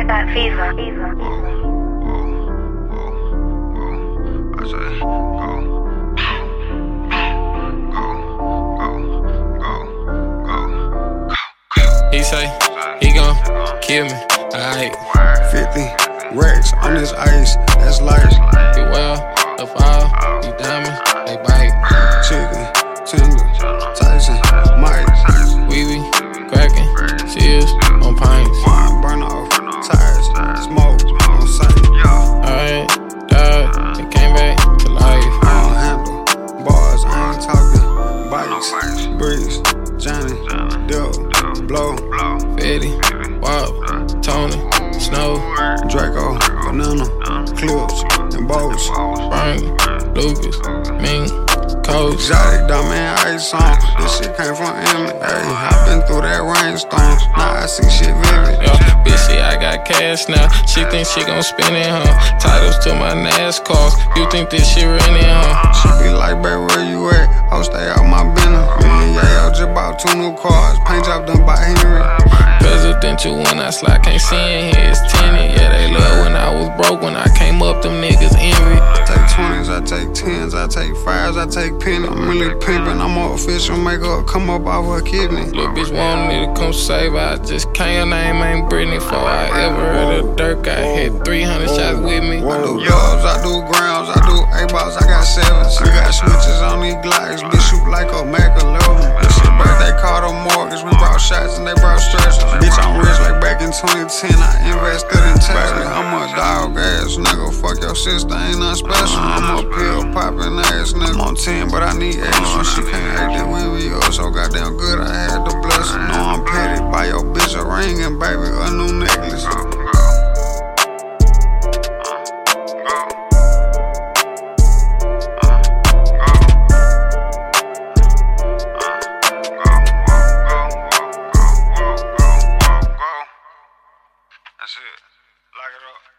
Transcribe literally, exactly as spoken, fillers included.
I got fever. fever. Whoa, whoa, whoa, whoa. I say, go, go, go, go, go, go. He say, he gon' kill me, alright. fifty racks on this ice, that's life. Beware of all these diamonds, they bite. Chicken, tender, Tyson, Mike. We be cracking, seals on pints. Burn off, tires, smoke on sight. Alright, dog, it came back to life. I don't handle bars, I ain't talking bikes. Breeze, Johnny, Dip, Blow, Fetty, Wop, Tony, Snow, Draco, Banana, Clips, and Bows. Bernie, Lucas, Ming, Coach. Exotic diamond ice on. This shit came from Emily. Hey, I been through that rainstorm. Now I see shit vivid. Yeah, bitch, see, I got cash now. She think she gon' spend it, huh? Titles to my NASCARs. You think this shit rented, huh? She be like, babe, where you at? I'll stay out my business. Me and Yayo just bought two new cars. Paint job done by Henry. Presidential when I slide, can't see in here, it's tenant. Yeah, they love when I was broke. When I came up, them niggas envy. I take twenties, I take tens, I take fives, I take pennies. I'm really pimping, I'm an official makeup, come up off her kidney. Little bitch wanted me to come save her, I just can't. Her name ain't Britney. Before I ever heard of Dirk, I hit three hundred shots with me. I do dubs, I do grounds, I do A-balls, I got sevens. She got switches on these Glocks, bitch shoot like a Mac eleven. This shit birthday called a mortgage, we brought shots and they brought stretchers. Bitch, I'm rich like back in twenty ten, I invested in Tesla. I'm a dog ass nigga, fuck your sister, ain't nothing special. I'm a pill poppin' ass nigga. I'm on ten, but I need extra. She can't act it with me up, so goddamn good, I had to bless her. Know I'm petty, buy your bitch a ring and baby a new necklace. That's it. Lock it up.